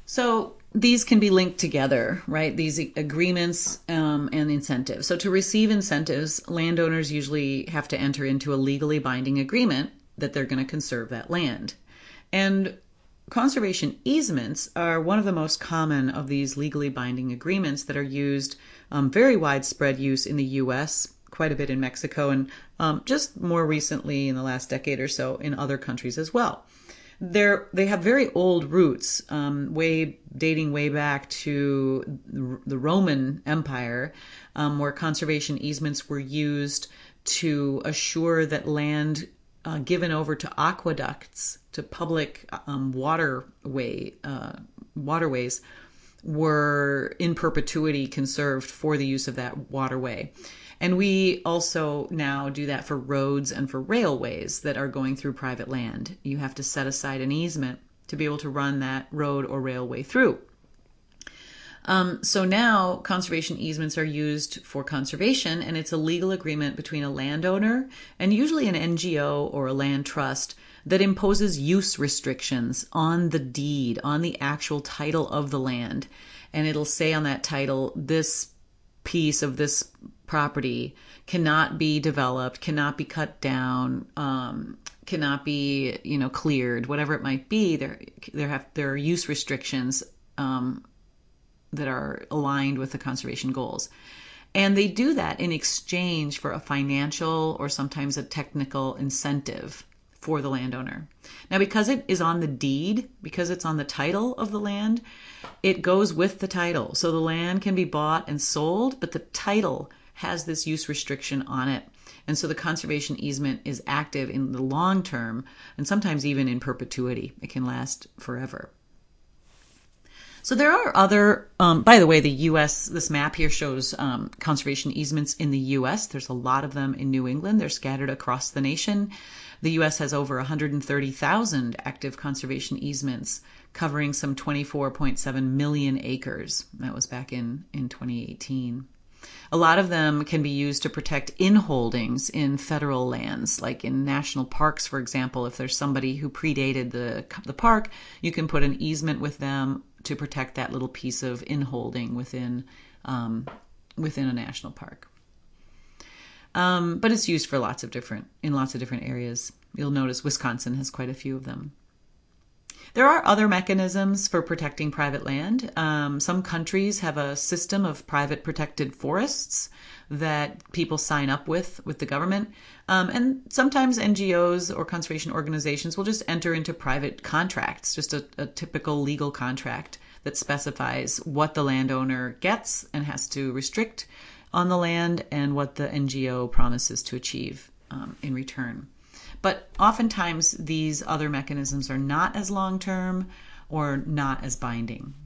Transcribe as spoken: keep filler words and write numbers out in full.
So these can be linked together, right? These agreements um, and incentives. So to receive incentives, landowners usually have to enter into a legally binding agreement that they're going to conserve that land. And conservation easements are one of the most common of these legally binding agreements that are used, um, very widespread use in the U S, quite a bit in Mexico, and um, just more recently in the last decade or so in other countries as well. They're, they have very old roots, um, way dating way back to the Roman Empire, um, where conservation easements were used to assure that land uh, given over to aqueducts, to public um, waterway uh, waterways, were in perpetuity conserved for the use of that waterway. And we also now do that for roads and for railways that are going through private land. You have to set aside an easement to be able to run that road or railway through. Um, so now conservation easements are used for conservation, and it's a legal agreement between a landowner and usually an N G O or a land trust that imposes use restrictions on the deed, on the actual title of the land. And it'll say on that title, this piece of this property cannot be developed, cannot be cut down, um, cannot be, you know, cleared, whatever it might be. There, there have there are use restrictions um, that are aligned with the conservation goals, and they do that in exchange for a financial or sometimes a technical incentive for the landowner. Now, because it is on the deed, because it's on the title of the land, it goes with the title. So the land can be bought and sold, but the title has this use restriction on it. And so the conservation easement is active in the long term, and sometimes even in perpetuity. It can last forever. So there are other, um, by the way, the U S, this map here shows um, conservation easements in the U S. There's a lot of them in New England. They're scattered across the nation. The U S has over one hundred thirty thousand active conservation easements covering some twenty-four point seven million acres. That was back in, in twenty eighteen. A lot of them can be used to protect inholdings in federal lands, like in national parks, for example. If there's somebody who predated the, the park, you can put an easement with them to protect that little piece of inholding within um, within a national park. Um, but it's used for lots of different in lots of different areas. You'll notice Wisconsin has quite a few of them. There are other mechanisms for protecting private land. Um, some countries have a system of private protected forests that people sign up with with the government. Um, and sometimes N G Os or conservation organizations will just enter into private contracts, just a, a typical legal contract that specifies what the landowner gets and has to restrict on the land and what the N G O promises to achieve um, in return. But oftentimes these other mechanisms are not as long-term or not as binding.